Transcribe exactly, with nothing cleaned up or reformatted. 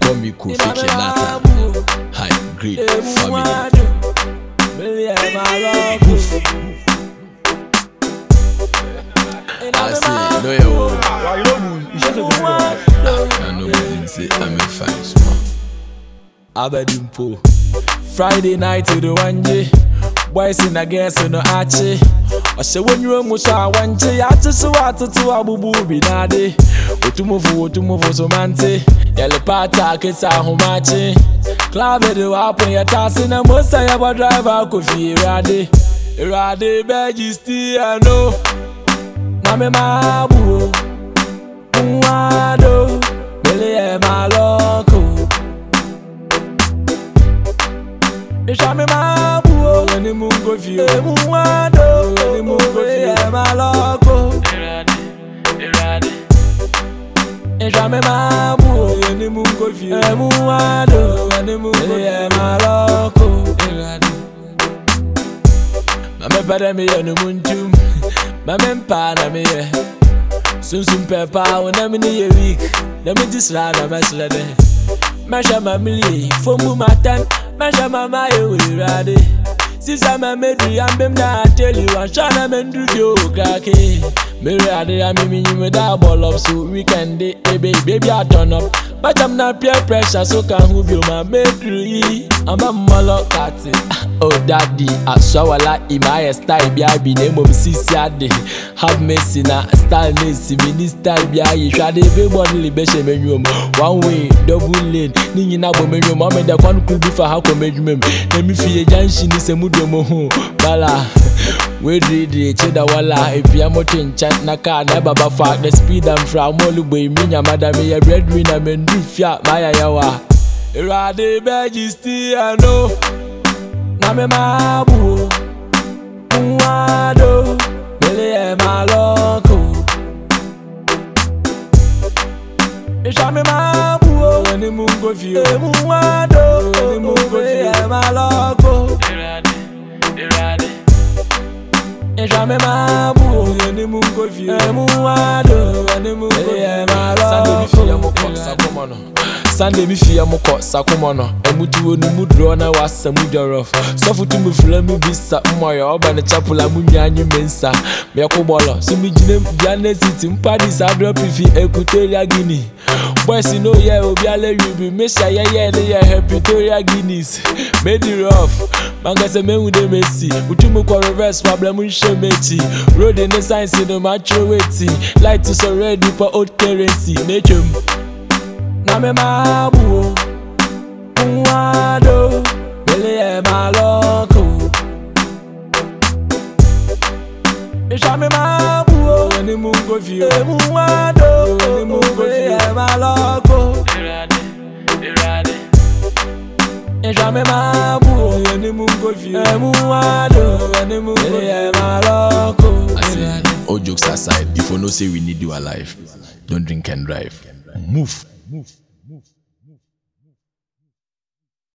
call me Kofi Kenata. High grade family. I say, no, yo. I know what say, I'm a fan, small. Abedimpo. Friday night to the one J. Boys in a guess in the archie. I say when you almost saw one J, I just want to Abubu Binade. Otumofu, Otumofu, Somante. Yellow Pata, Kits are Homachi. Club it up when you're tossing a most I ever drive out Kofi Rade. Rade, Majesty, I know. Name Mabu. Mwado. Billy, my local. Ishame mabu when the moon go view. Mwado when the moon go view. My loco. Ishame mabu when the moon go view. Mwado when the moon go view. My loco. Mama pada me ya no muntum. Mama mpa na me ya. Sunsum pepa when I'm in a week. Let me just run a mess leather. Masha mamili, fomu matan. Masha mama you ready. Since I'm a medry, I'm been there. Tell you, I'm trying to mend you, cracky. Me ready, I'm in with that ball up so we can day, baby, baby, I turn up. But I'm not peer pressure, so can who be my medry. I'm a molo catty. Oh, daddy, I saw a lot in my style. Be I be name of Sisiade. Have mercy na style, Messi, minister. Be I try to be one libation menu. One way, double lane. Nina menu, mamma, the one could be for how come menu. Let me feel a junction is a mudomo. Bala. We read the cheddar walla. If you are mountain chat na car, never back the speed and from all the way. Me, madam, me a breadwinner, men do fiat, my yawa. Rade Majesty, I know. Name Mabu. Mwado. Billy, my local. Ishame mabu when the moon go view. Mwado when the moon go view. My local. Ishame mabu when the moon go view. Mwado when the moon go view. My local. Sunday mi fi amoko sakomono emutu onu mudro na wasa mudorof sofutu mu flame bisa moyo oba na chapula munyanyu mensa me yakobolo so mi gine bia na city mpadi sa drop fi Equatorial Guinea boys no yeah obi ale you me sha yeah yeah yeah Equatorial Guineas made it rough manga se mehu de Messi utumu kwa reverse problem nshe mechi road in the science no macho waiting light to so ready for old currency nature. Name mabu, mwado, Billy, my local. Ishame mabu when the moon go view. Mwado when the moon go view. My local. Ishame mabu when the moon go view. Mwado when the moon go view. My local. I say, all jokes aside, if you no say we need you alive, don't drink and drive. Move. Move.